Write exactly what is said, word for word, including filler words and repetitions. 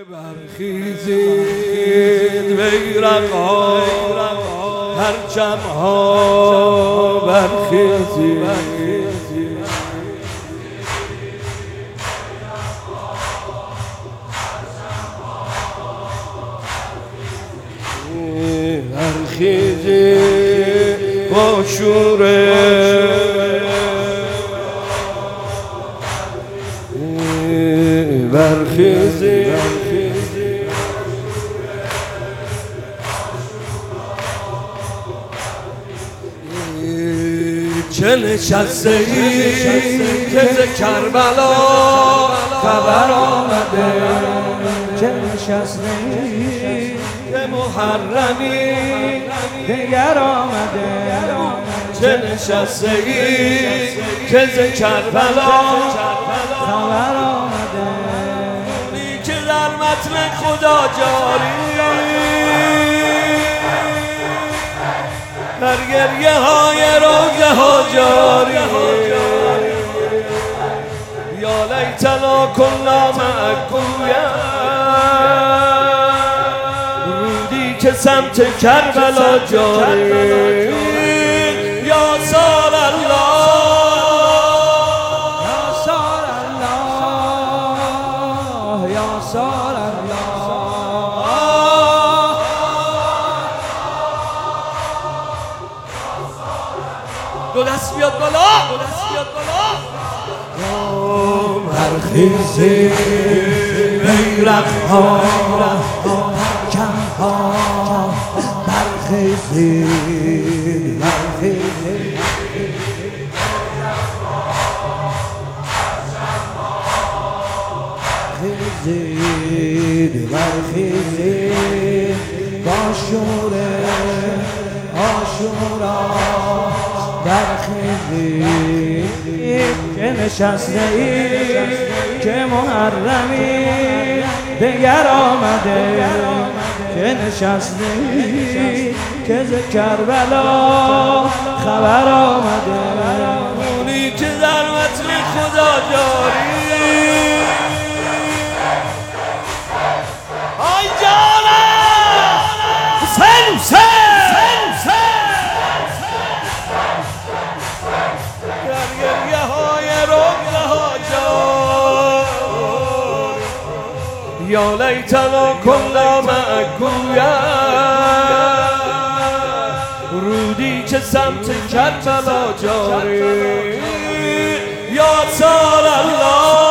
برخیزید بیرق‌ها پرچم‌ها برخیزید برخیزید با شوره برخیزید چه نشسته ای که ز کربلا خبر آمده چه نشسته ای که محرمی دگر آمده چه نشسته ای که ز کربلا خبر آمده اونی که در متن خدا جاری در گریه های روزه ها جاری یا لیتنا کنا معکویا رودی که سمت کربلا جاری یا سال الله یا سال الله یا سال الله دو دست بیاد بالا دو دست بیاد بالا برخیزید بیرق‌ها پرچم‌ها برخیزید برخیزید برخیزید برخیزید با شوره آشورا برخیزید که نشسته ای که محرمی دگر آمده که نشسته ای که ز کربلا خبر آمده اونی که در متن خدا جاری آی جانم حسین حسین در گریه های روزه ها جاری یا لیتنا کنا معکویا رودی که سمت کربلا جاری یا سال الله